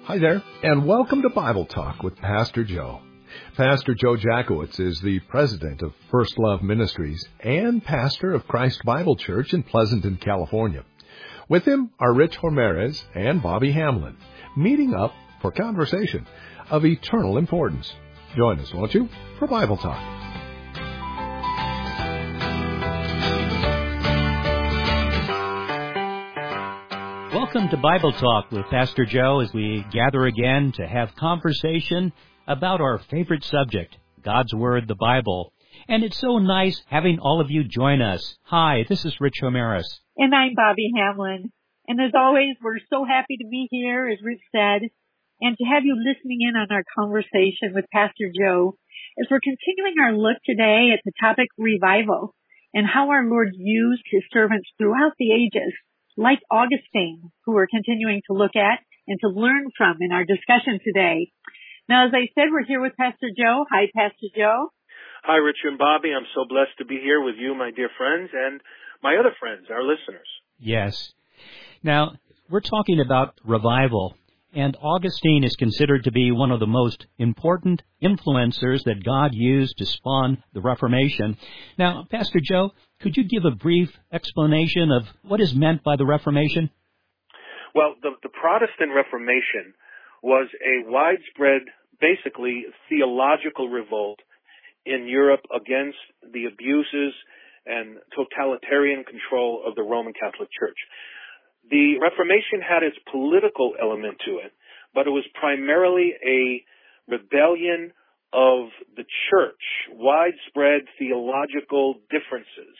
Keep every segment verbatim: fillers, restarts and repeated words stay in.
Hi there, and welcome to Bible Talk with Pastor Joe. Pastor Joe Jackowitz is the president of First Love Ministries and pastor of Christ Bible Church in Pleasanton, California. With him are Rich Ramirez and Bobby Hamlin, meeting up for conversation of eternal importance. Join us, won't you, for Bible Talk. Welcome to Bible Talk with Pastor Joe as we gather again to have conversation about our favorite subject, God's Word, the Bible. And it's so nice having all of you join us. Hi, this is Rich Ramirez. And I'm Bobby Hamlin. And as always, we're so happy to be here, as Rich said, and to have you listening in on our conversation with Pastor Joe as we're continuing our look today at the topic revival and how our Lord used His servants throughout the ages, like Augustine, who we're continuing to look at and to learn from in our discussion today. Now, as I said, we're here with Pastor Joe. Hi, Pastor Joe. Hi, Rich and Bobby. I'm so blessed to be here with you, my dear friends, and my other friends, our listeners. Yes. Now, we're talking about revival, and Augustine is considered to be one of the most important influencers that God used to spawn the Reformation. Now, Pastor Joe, could you give a brief explanation of what is meant by the Reformation? Well, the, the Protestant Reformation was a widespread, basically, theological revolt in Europe against the abuses and totalitarian control of the Roman Catholic Church. The Reformation had its political element to it, but it was primarily a rebellion of the church, widespread theological differences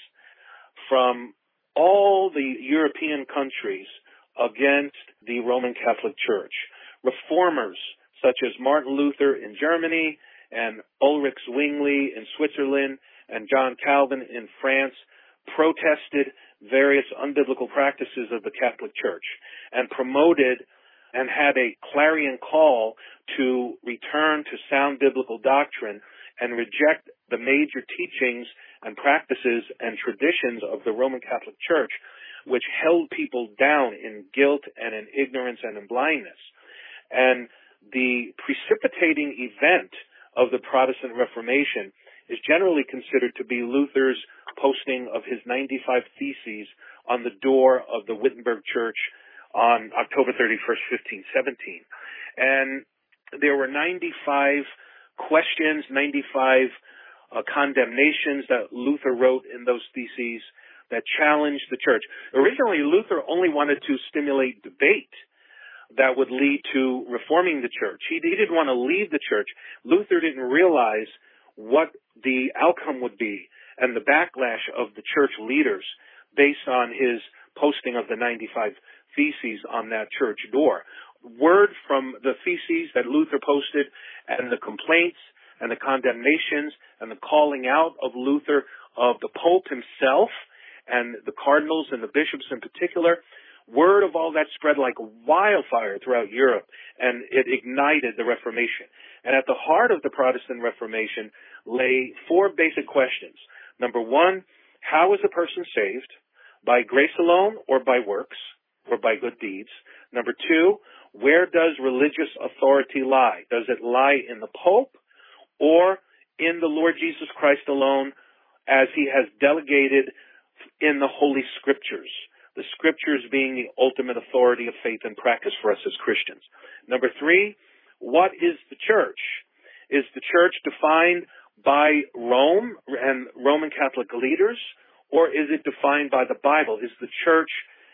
from all the European countries against the Roman Catholic Church. Reformers such as Martin Luther in Germany and Ulrich Zwingli in Switzerland and John Calvin in France protested various unbiblical practices of the Catholic Church and promoted and had a clarion call to return to sound biblical doctrine and reject the major teachings and practices and traditions of the Roman Catholic Church, which held people down in guilt and in ignorance and in blindness. And the precipitating event of the Protestant Reformation is generally considered to be Luther's posting of his ninety-five Theses on the door of the Wittenberg Church on October thirty-first, fifteen seventeen. And there were ninety-five questions, ninety-five uh, condemnations that Luther wrote in those theses that challenged the church. Originally, Luther only wanted to stimulate debate that would lead to reforming the church. He, he didn't want to leave the church. Luther didn't realize what the outcome would be and the backlash of the church leaders based on his posting of the ninety-five Theses on that church door. Word from the theses that Luther posted and the complaints and the condemnations and the calling out of Luther of the Pope himself and the cardinals and the bishops in particular, word of all that spread like wildfire throughout Europe, and it ignited the Reformation. And at the heart of the Protestant Reformation lay four basic questions. Number one, how is a person saved? By grace alone or by works or by good deeds? Number two, where does religious authority lie? Does it lie in the Pope or in the Lord Jesus Christ alone as he has delegated in the Holy Scriptures? The Scriptures being the ultimate authority of faith and practice for us as Christians. Number three, what is the church? Is the church defined by Rome and Roman Catholic leaders, or is it defined by the Bible? Is the church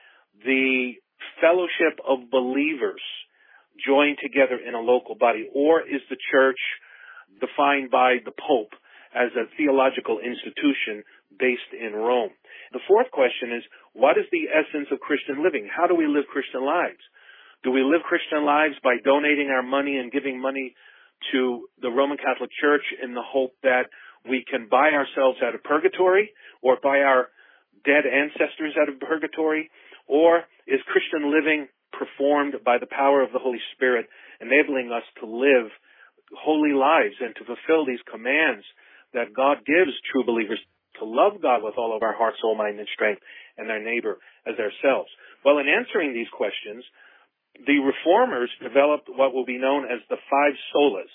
the fellowship of believers joined together in a local body, or is the church defined by the Pope as a theological institution based in Rome? The fourth question is, what is the essence of Christian living? How do we live Christian lives? Do we live Christian lives by donating our money and giving money to the Roman Catholic Church in the hope that we can buy ourselves out of purgatory or buy our dead ancestors out of purgatory? Or is Christian living performed by the power of the Holy Spirit, enabling us to live holy lives and to fulfill these commands that God gives true believers to love God with all of our heart, soul, mind, and strength, and our neighbor as ourselves? Well, in answering these questions, The Reformers developed what will be known as the five solas,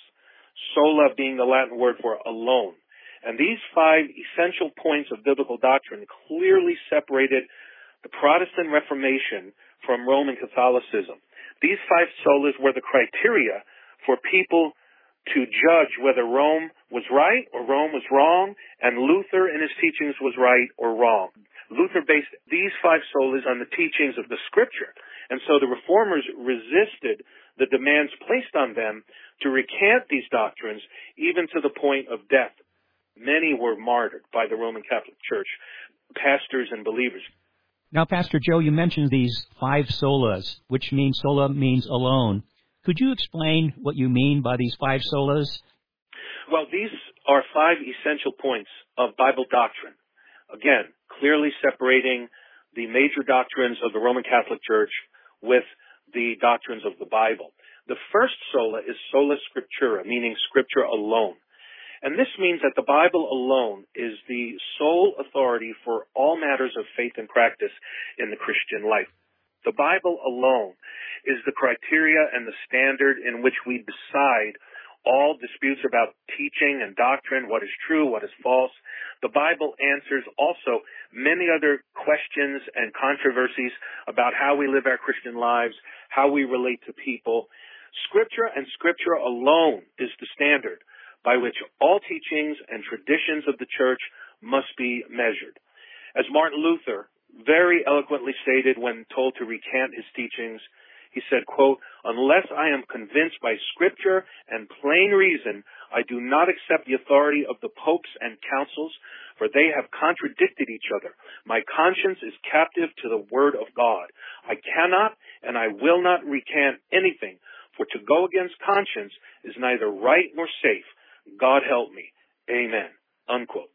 sola being the Latin word for alone. And these five essential points of biblical doctrine clearly separated the Protestant Reformation from Roman Catholicism. These five solas were the criteria for people to judge whether Rome was right or Rome was wrong, and Luther in his teachings was right or wrong. Luther based these five solas on the teachings of the Scripture, and so the Reformers resisted the demands placed on them to recant these doctrines, even to the point of death. Many were martyred by the Roman Catholic Church, pastors and believers. Now, Pastor Joe, you mentioned these five solas, which means sola means alone. Could you explain what you mean by these five solas? Well, these are five essential points of Bible doctrine. Again, clearly separating the major doctrines of the Roman Catholic Church with the doctrines of the Bible. The first sola is sola scriptura, meaning Scripture alone. And this means that the Bible alone is the sole authority for all matters of faith and practice in the Christian life. The Bible alone is the criteria and the standard in which we decide all disputes about teaching and doctrine, what is true, what is false. The Bible answers also many other questions and controversies about how we live our Christian lives, how we relate to people. Scripture and Scripture alone is the standard by which all teachings and traditions of the church must be measured. As Martin Luther very eloquently stated when told to recant his teachings, he said, quote, "Unless I am convinced by Scripture and plain reason, I do not accept the authority of the popes and councils, for they have contradicted each other. My conscience is captive to the word of God. I cannot and I will not recant anything, for to go against conscience is neither right nor safe. God help me. Amen." Unquote.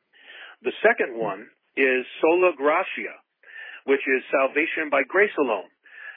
The second one is sola gratia, which is salvation by grace alone.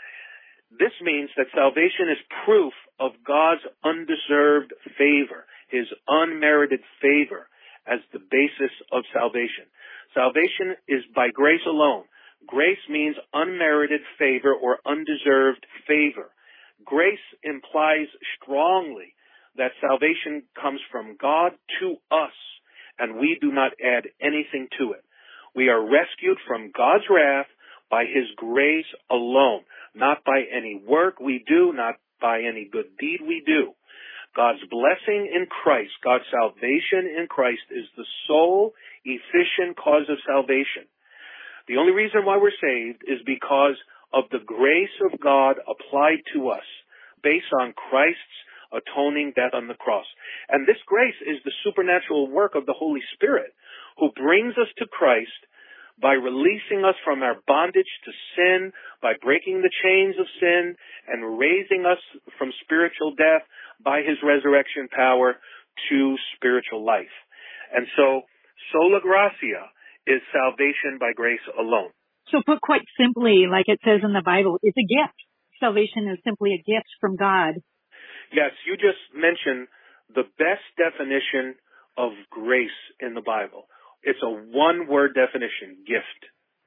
This means that salvation is proof of God's undeserved favor, His unmerited favor as the basis of salvation. Salvation is by grace alone. Grace means unmerited favor or undeserved favor. Grace implies strongly that salvation comes from God to us, and we do not add anything to it. We are rescued from God's wrath by His grace alone, not by any work we do, not by any good deed we do. God's blessing in Christ, God's salvation in Christ is the sole efficient cause of salvation. The only reason why we're saved is because of the grace of God applied to us based on Christ's atoning death on the cross. And this grace is the supernatural work of the Holy Spirit, who brings us to Christ by releasing us from our bondage to sin, by breaking the chains of sin, and raising us from spiritual death by His resurrection power to spiritual life. And so, sola gratia is salvation by grace alone. So put quite simply, like it says in the Bible, it's a gift. Salvation is simply a gift from God. Yes, you just mentioned the best definition of grace in the Bible. It's a one-word definition, gift.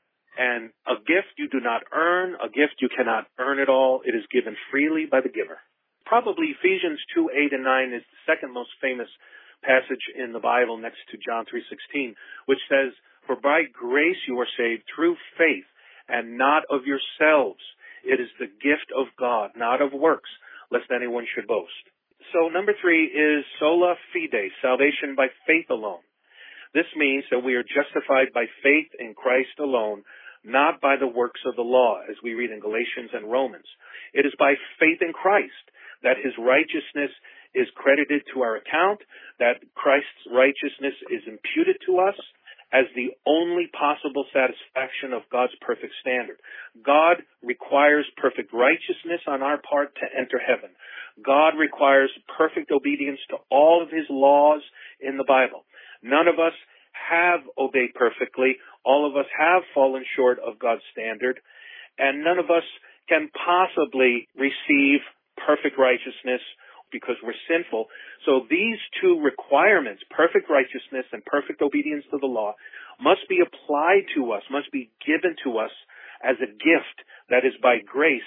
And a gift you do not earn, a gift you cannot earn at all. It is given freely by the giver. Probably Ephesians two, eight, and nine is the second most famous passage in the Bible next to John three sixteen, which says, "For by grace you are saved through faith, and not of yourselves. It is the gift of God, not of works, lest anyone should boast." So number three is sola fide, salvation by faith alone. This means that we are justified by faith in Christ alone, not by the works of the law, as we read in Galatians and Romans. It is by faith in Christ that His righteousness is credited to our account, that Christ's righteousness is imputed to us as the only possible satisfaction of God's perfect standard. God requires perfect righteousness on our part to enter heaven. God requires perfect obedience to all of His laws in the Bible. None of us have obeyed perfectly. All of us have fallen short of God's standard. And none of us can possibly receive perfect righteousness because we're sinful. So these two requirements, perfect righteousness and perfect obedience to the law, must be applied to us, must be given to us as a gift that is by grace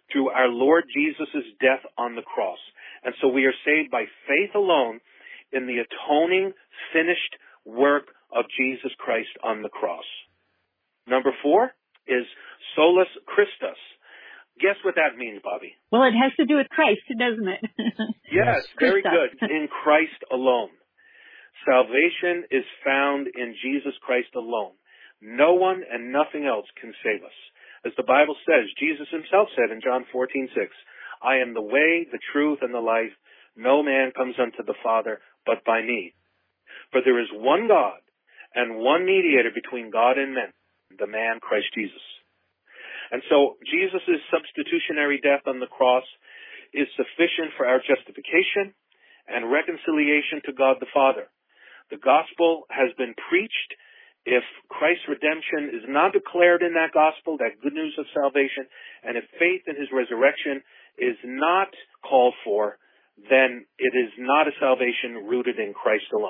through our Lord Jesus' death on the cross. And so we are saved by faith alone in the atoning, finished work of Jesus Christ on the cross. Number four is solus Christus. Guess what that means, Bobby? Well, it has to do with Christ, doesn't it? Yes, very Christus. good. In Christ alone. Salvation is found in Jesus Christ alone. No one and nothing else can save us. As the Bible says, Jesus himself said in John fourteen six, I am the way, the truth, and the life. No man comes unto the Father but by me. For there is one God and one mediator between God and men, the man Christ Jesus. And so Jesus' substitutionary death on the cross is sufficient for our justification and reconciliation to God the Father. The gospel has been preached. If Christ's redemption is not declared in that gospel, that good news of salvation, and if faith in his resurrection is not called for, then it is not a salvation rooted in Christ alone.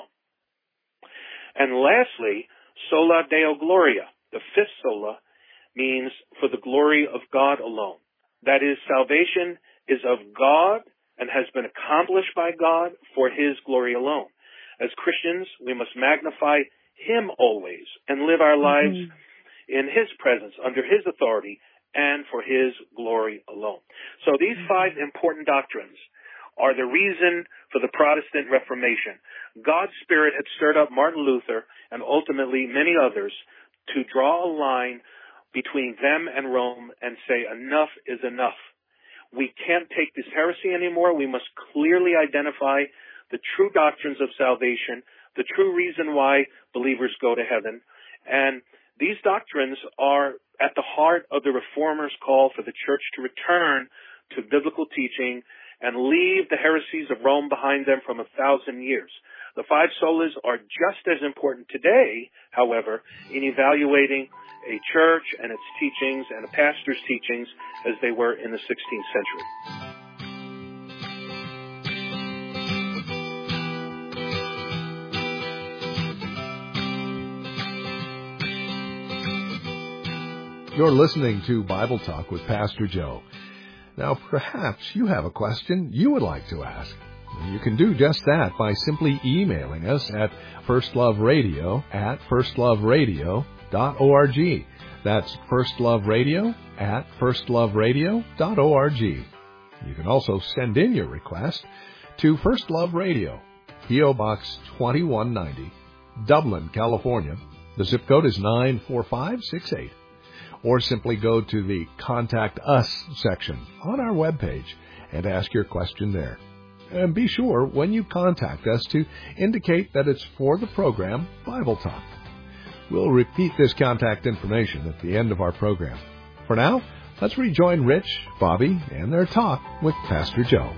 And lastly, sola Deo Gloria, the fifth sola, means for the glory of God alone. That is, salvation is of God and has been accomplished by God for his glory alone. As Christians, we must magnify him always and live our lives mm-hmm. in his presence, under his authority, and for his glory alone. So these five important doctrines are the reason for the Protestant Reformation. God's Spirit had stirred up Martin Luther and ultimately many others to draw a line between them and Rome and say enough is enough. We can't take this heresy anymore. We must clearly identify the true doctrines of salvation, the true reason why believers go to heaven. And these doctrines are at the heart of the Reformers' call for the church to return to biblical teaching and leave the heresies of Rome behind them from a thousand years. The five solas are just as important today, however, in evaluating a church and its teachings and a pastor's teachings as they were in the sixteenth century. You're listening to Bible Talk with Pastor Joe. Now, perhaps you have a question you would like to ask. You can do just that by simply emailing us at firstloveradio at firstloveradio dot org. That's firstloveradio at firstloveradio dot org. You can also send in your request to First Love Radio, P O Box twenty-one ninety, Dublin, California. The zip code is nine four five six eight. Or simply go to the Contact Us section on our webpage and ask your question there. And be sure, when you contact us, to indicate that it's for the program Bible Talk. We'll repeat this contact information at the end of our program. For now, let's rejoin Rich, Bobby, and their talk with Pastor Joe.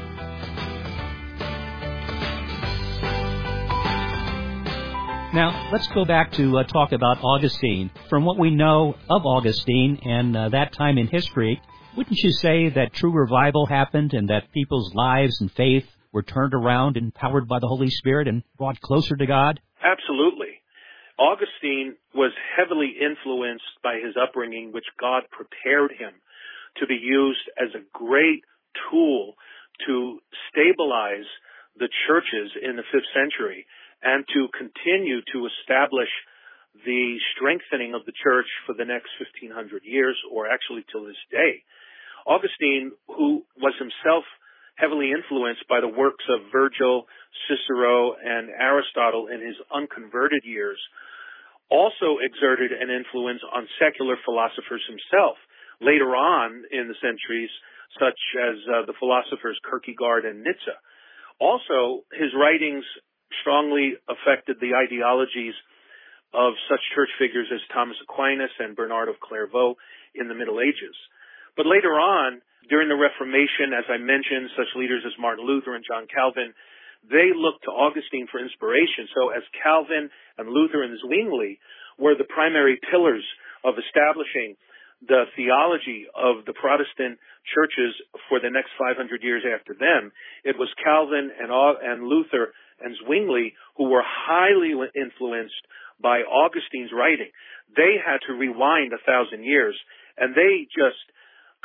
Now, let's go back to uh, talk about Augustine. From what we know of Augustine and uh, that time in history, wouldn't you say that true revival happened and that people's lives and faith were turned around, empowered by the Holy Spirit, and brought closer to God? Absolutely. Augustine was heavily influenced by his upbringing, which God prepared him to be used as a great tool to stabilize the churches in the fifth century and to continue to establish the strengthening of the church for the next fifteen hundred years, or actually till this day. Augustine, who was himself heavily influenced by the works of Virgil, Cicero, and Aristotle in his unconverted years, also exerted an influence on secular philosophers himself later on in the centuries, such as uh, the philosophers Kierkegaard and Nietzsche. Also, his writings strongly affected the ideologies of such church figures as Thomas Aquinas and Bernard of Clairvaux in the Middle Ages. But later on, during the Reformation, as I mentioned, such leaders as Martin Luther and John Calvin, they looked to Augustine for inspiration. So as Calvin and Luther and Zwingli were the primary pillars of establishing the theology of the Protestant churches for the next five hundred years after them, it was Calvin and, and Luther and Zwingli who were highly influenced by Augustine's writing. They had to rewind a thousand years, and they just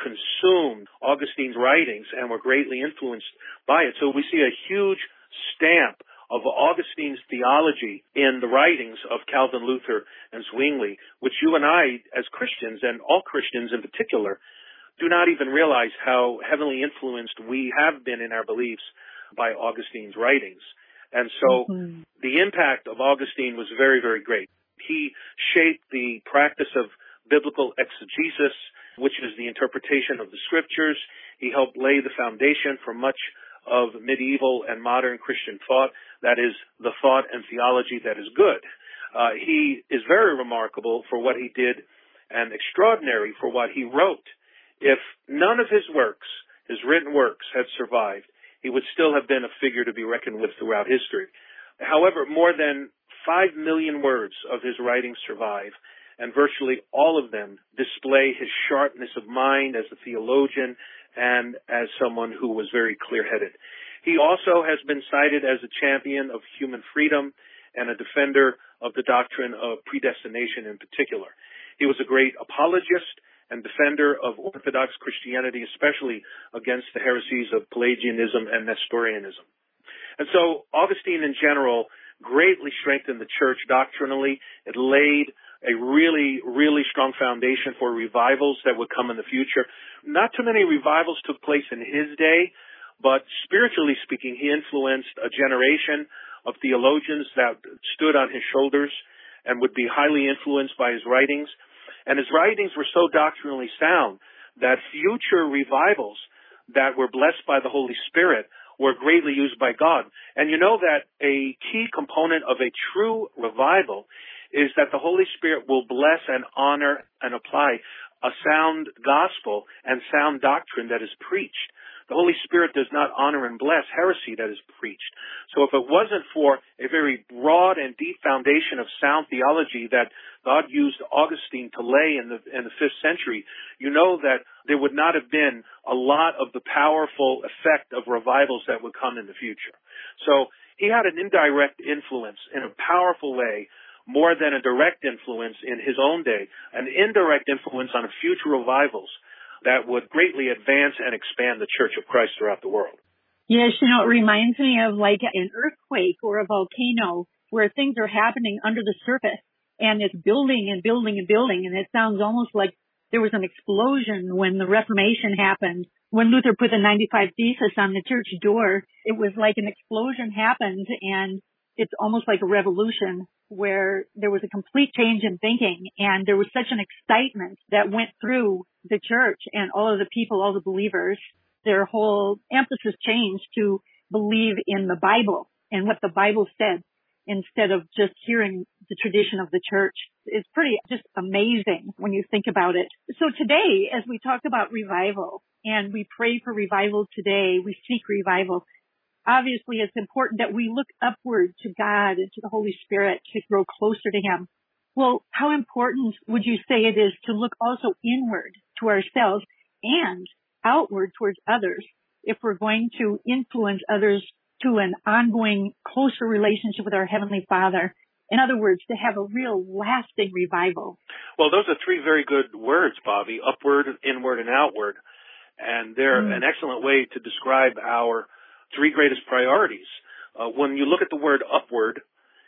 consumed Augustine's writings and were greatly influenced by it. So we see a huge stamp of Augustine's theology in the writings of Calvin, Luther, and Zwingli, which you and I, as Christians, and all Christians in particular, do not even realize how heavily influenced we have been in our beliefs by Augustine's writings. And so mm-hmm. the impact of Augustine was very, very great. He shaped the practice of biblical exegesis, which is the interpretation of the scriptures. He helped lay the foundation for much of medieval and modern Christian thought, that is, the thought and theology that is good. Uh, he is very remarkable for what he did and extraordinary for what he wrote. If none of his works, his written works, had survived, he would still have been a figure to be reckoned with throughout history. However, more than five million words of his writings survive, and virtually all of them display his sharpness of mind as a theologian and as someone who was very clear-headed. He also has been cited as a champion of human freedom and a defender of the doctrine of predestination in particular. He was a great apologist and defender of Orthodox Christianity, especially against the heresies of Pelagianism and Nestorianism. And so Augustine in general greatly strengthened the church doctrinally. It laid a really, really strong foundation for revivals that would come in the future. Not too many revivals took place in his day, but spiritually speaking, he influenced a generation of theologians that stood on his shoulders and would be highly influenced by his writings. And his writings were so doctrinally sound that future revivals that were blessed by the Holy Spirit were greatly used by God. And you know that a key component of a true revival is that the Holy Spirit will bless and honor and apply a sound gospel and sound doctrine that is preached. The Holy Spirit does not honor and bless heresy that is preached. So if it wasn't for a very broad and deep foundation of sound theology that God used Augustine to lay in the in the fifth century, you know that there would not have been a lot of the powerful effect of revivals that would come in the future. So he had an indirect influence in a powerful way, more than a direct influence in his own day, an indirect influence on future revivals that would greatly advance and expand the Church of Christ throughout the world. Yes, you know, it reminds me of like an earthquake or a volcano where things are happening under the surface and it's building and building and building, and it sounds almost like there was an explosion when the Reformation happened. When Luther put the ninety-five Theses on the church door, it was like an explosion happened, and it's almost like a revolution where there was a complete change in thinking, and there was such an excitement that went through the church and all of the people, all the believers. Their whole emphasis changed to believe in the Bible and what the Bible said instead of just hearing the tradition of the church. It's pretty just amazing when you think about it. So today, as we talk about revival and we pray for revival today, we seek revival, obviously it's important that we look upward to God and to the Holy Spirit to grow closer to Him. Well, how important would you say it is to look also inward to ourselves and outward towards others if we're going to influence others to an ongoing, closer relationship with our Heavenly Father? In other words, to have a real lasting revival. Well, those are three very good words, Bobby, upward, inward, and outward. And they're mm. an excellent way to describe our three greatest priorities. Uh, when you look at the word upward,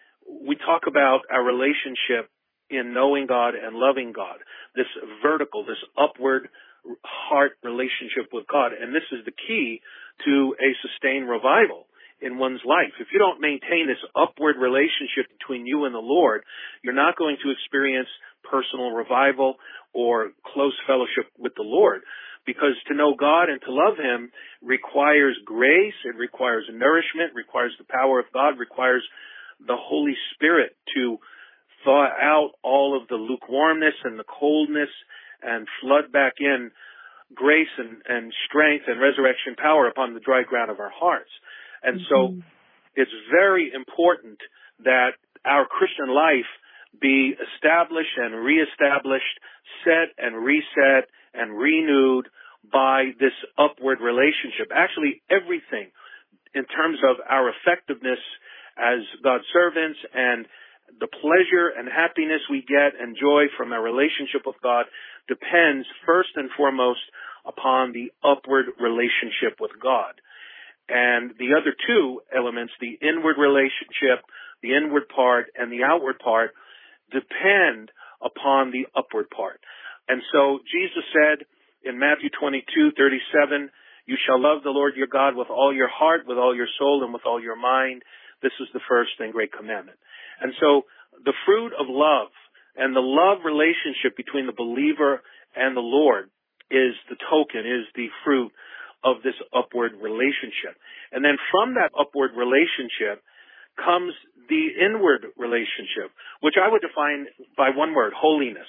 we talk about our relationship in knowing God and loving God, this vertical, this upward heart relationship with God. And this is the key to a sustained revival in one's life. If you don't maintain this upward relationship between you and the Lord, you're not going to experience personal revival or close fellowship with the Lord. Because to know God and to love Him requires grace, it requires nourishment, requires the power of God, requires the Holy Spirit to thaw out all of the lukewarmness and the coldness and flood back in grace and, and strength and resurrection power upon the dry ground of our hearts. And mm-hmm. so it's very important that our Christian life be established and reestablished, set and reset and renewed by this upward relationship. Actually, everything in terms of our effectiveness as God's servants and the pleasure and happiness we get and joy from our relationship with God depends first and foremost upon the upward relationship with God. And the other two elements, the inward relationship, the inward part, and the outward part, depend upon the upward part. And so Jesus said in Matthew twenty-two thirty-seven, you shall love the Lord your God with all your heart, with all your soul, and with all your mind. This is the first and great commandment. And so the fruit of love and the love relationship between the believer and the Lord is the token, is the fruit of this upward relationship. And then from that upward relationship comes the inward relationship, which I would define by one word, holiness.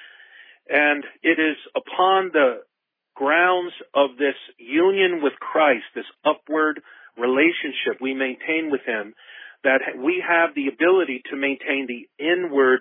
And it is upon the grounds of this union with Christ, this upward relationship we maintain with Him, that we have the ability to maintain the inward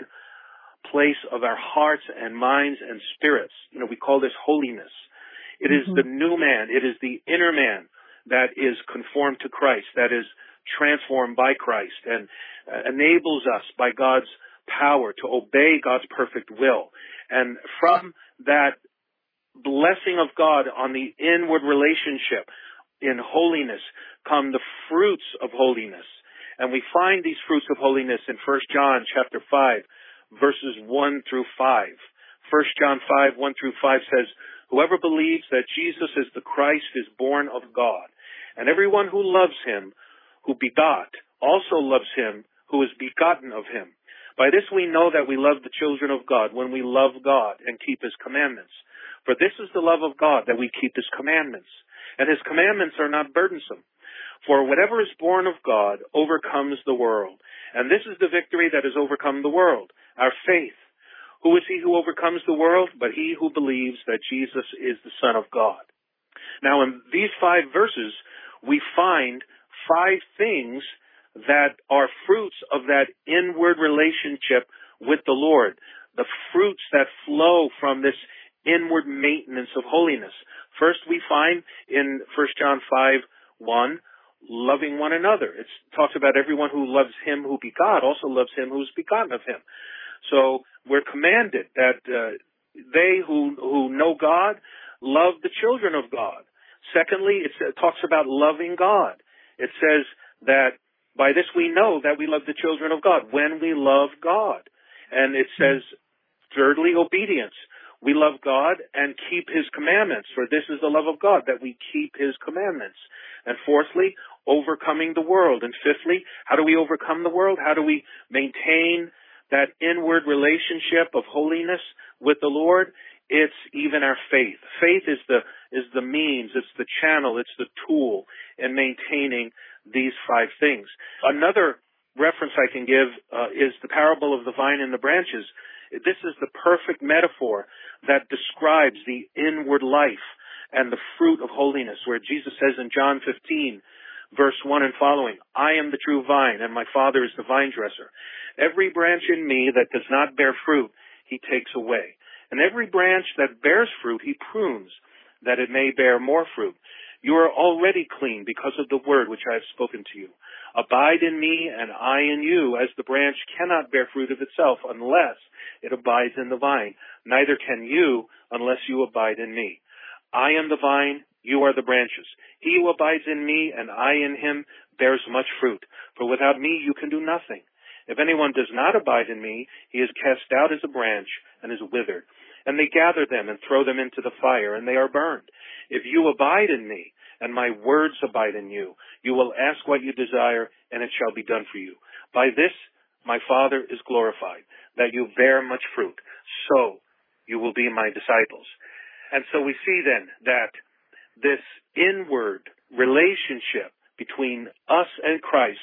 place of our hearts and minds and spirits. You know, we call this holiness. It mm-hmm. is the new man. It is the inner man that is conformed to Christ, that is transformed by Christ and uh, enables us by God's power to obey God's perfect will. And from that blessing of God on the inward relationship in holiness come the fruits of holiness. And we find these fruits of holiness in First John chapter five, verses one through five. First John five, one through five says, whoever believes that Jesus is the Christ is born of God. And everyone who loves him, who begot, also loves him who is begotten of him. By this we know that we love the children of God, when we love God and keep his commandments. For this is the love of God, that we keep his commandments. And his commandments are not burdensome. For whatever is born of God overcomes the world. And this is the victory that has overcome the world, our faith. Who is he who overcomes the world? But he who believes that Jesus is the Son of God. Now in these five verses, we find five things that are fruits of that inward relationship with the Lord. The fruits that flow from this inward maintenance of holiness. First, we find in First John five, one, loving one another. It talks about everyone who loves him who begot also loves him who is begotten of him. So we're commanded that uh, they who who know God love the children of God. Secondly, it talks about loving God. It says that by this we know that we love the children of God, when we love God. And it says, thirdly, obedience. We love God and keep his commandments, for this is the love of God, that we keep his commandments. And fourthly, overcoming the world. And fifthly, how do we overcome the world? How do we maintain that inward relationship of holiness with the Lord? It's even our faith. Faith is the is the means, it's the channel, it's the tool in maintaining these five things. Another reference I can give uh, is the parable of the vine and the branches. This is the perfect metaphor that describes the inward life and the fruit of holiness, where Jesus says in John fifteen, verse one and following, I am the true vine, and my Father is the vine dresser. Every branch in me that does not bear fruit, he takes away. And every branch that bears fruit, he prunes, that it may bear more fruit. You are already clean because of the word which I have spoken to you. Abide in me, and I in you, as the branch cannot bear fruit of itself unless it abides in the vine. Neither can you unless you abide in me. I am the vine, you are the branches. He who abides in me, and I in him, bears much fruit. For without me you can do nothing. If anyone does not abide in me, he is cast out as a branch and is withered. And they gather them and throw them into the fire, and they are burned. If you abide in me, and my words abide in you, you will ask what you desire, and it shall be done for you. By this my Father is glorified, that you bear much fruit. So you will be my disciples. And so we see then that this inward relationship between us and Christ,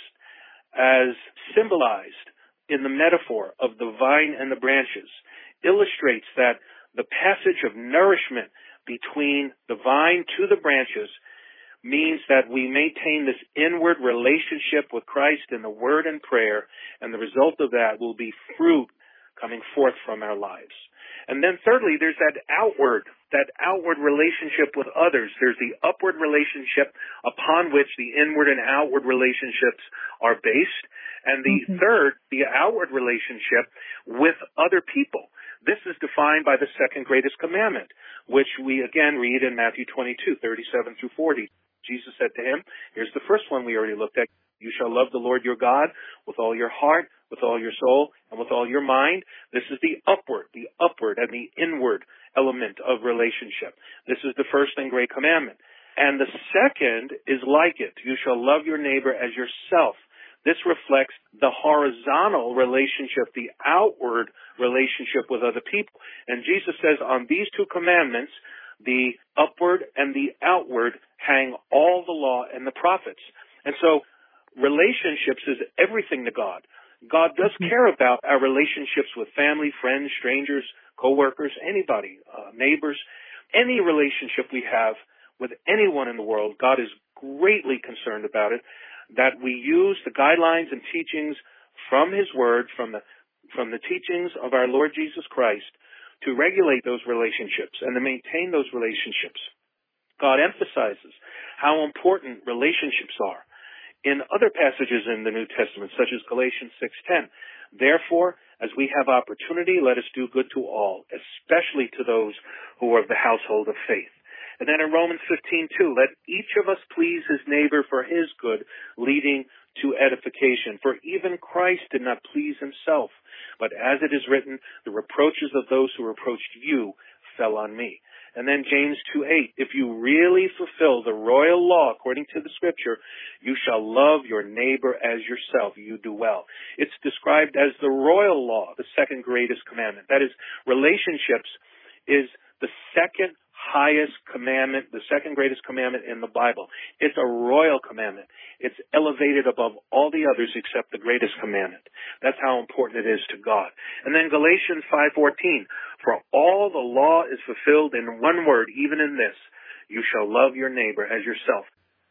as symbolized in the metaphor of the vine and the branches, illustrates that the passage of nourishment between the vine to the branches means that we maintain this inward relationship with Christ in the word and prayer, and the result of that will be fruit coming forth from our lives. And then thirdly, there's that outward, that outward relationship with others. There's the upward relationship upon which the inward and outward relationships are based. And the mm-hmm. third, the outward relationship with other people. This is defined by the second greatest commandment, which we again read in Matthew twenty-two, thirty-seven through forty. Jesus said to him, here's the first one we already looked at. You shall love the Lord your God with all your heart, with all your soul, and with all your mind. This is the upward, the upward and the inward element of relationship. This is the first and great commandment. And the second is like it. You shall love your neighbor as yourself. This reflects the horizontal relationship, the outward relationship with other people. And Jesus says on these two commandments, the upward and the outward hang all the law and the prophets. And so relationships is everything to God. God does care about our relationships with family, friends, strangers, co-workers, anybody, uh, neighbors. Any relationship we have with anyone in the world, God is greatly concerned about it, that we use the guidelines and teachings from His Word, from the, from the teachings of our Lord Jesus Christ, to regulate those relationships and to maintain those relationships. God emphasizes how important relationships are in other passages in the New Testament, such as Galatians six ten. Therefore, as we have opportunity, let us do good to all, especially to those who are of the household of faith. And then in Romans fifteen two, let each of us please his neighbor for his good, leading to edification. For even Christ did not please himself, but as it is written, the reproaches of those who reproached you fell on me. And then James two eight, if you really fulfill the royal law according to the Scripture, you shall love your neighbor as yourself. You do well. It's described as the royal law, the second greatest commandment. That is, relationships is the second highest commandment, the second greatest commandment in the Bible. It's a royal commandment. It's elevated above all the others except the greatest commandment. That's how important it is to God. And then Galatians five fourteen, for all the law is fulfilled in one word, even in this, you shall love your neighbor as yourself.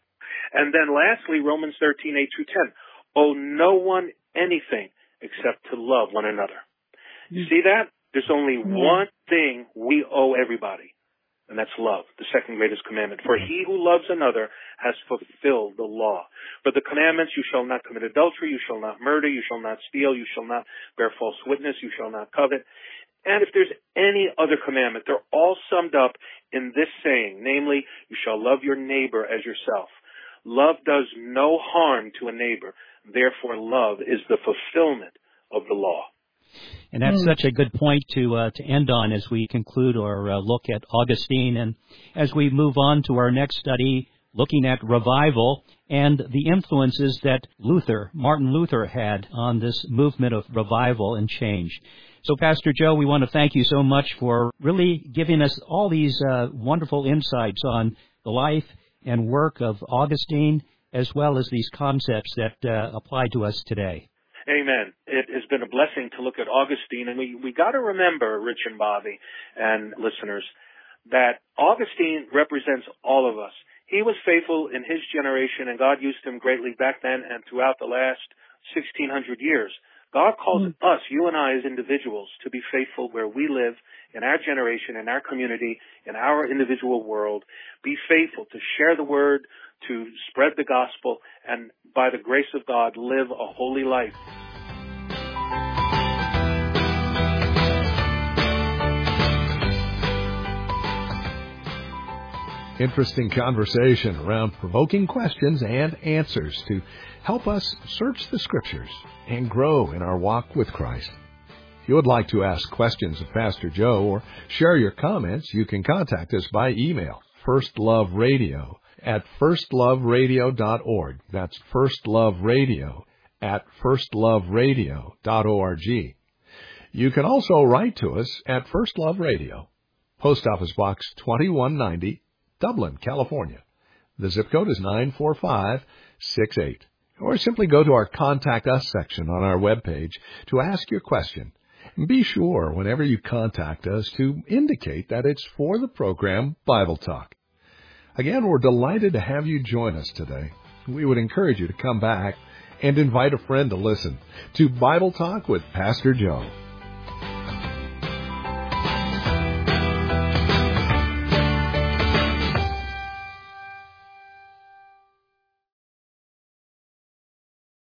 And then lastly, Romans thirteen eight through ten, owe no one anything except to love one another. You see that? There's only one thing we owe everybody. And that's love, the second greatest commandment. For he who loves another has fulfilled the law. For the commandments, you shall not commit adultery, you shall not murder, you shall not steal, you shall not bear false witness, you shall not covet. And if there's any other commandment, they're all summed up in this saying, namely, you shall love your neighbor as yourself. Love does no harm to a neighbor. Therefore, love is the fulfillment of the law. And that's mm. such a good point to uh, to end on as we conclude our uh, look at Augustine. And as we move on to our next study, looking at revival and the influences that Luther, Martin Luther, had on this movement of revival and change. So, Pastor Joe, we want to thank you so much for really giving us all these uh, wonderful insights on the life and work of Augustine, as well as these concepts that uh, apply to us today. Amen. It has been a blessing to look at Augustine, and we, we got to remember, Rich and Bobby and listeners, that Augustine represents all of us. He was faithful in his generation, and God used him greatly back then and throughout the last sixteen hundred years. God calls mm. us, you and I as individuals, to be faithful where we live, in our generation, in our community, in our individual world. Be faithful to share the word, to spread the gospel, and by the grace of God, live a holy life. Interesting conversation around provoking questions and answers to help us search the Scriptures and grow in our walk with Christ. If you would like to ask questions of Pastor Joe or share your comments, you can contact us by email, firstloveradio at firstloveradio dot org. That's firstloveradio at firstloveradio dot org. You can also write to us at First Love Radio, Post Office Box twenty-one ninety, Dublin, California. The zip code is nine four five six eight. Or simply go to our Contact Us section on our webpage to ask your question. And be sure, whenever you contact us, to indicate that it's for the program Bible Talk. Again, we're delighted to have you join us today. We would encourage you to come back and invite a friend to listen to Bible Talk with Pastor Joe.